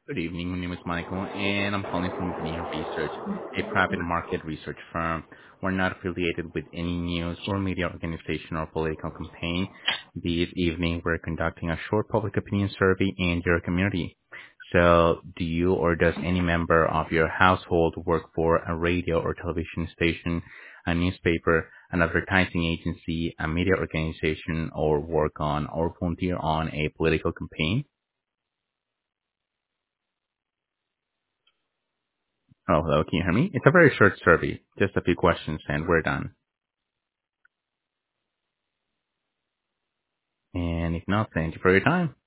Good evening. My name is Michael, and I'm calling from Green Research, a private market research firm. We're not affiliated with any news or media organization or political campaign. This evening, we're conducting a short public opinion survey in your community. So, do you or does any member of your household work for a radio or television station, a newspaper, an advertising agency, a media organization, or work on or volunteer on a political campaign? Oh, hello. Can you hear me? It's a very short survey. Just a few questions and we're done. And if not, thank you for your time.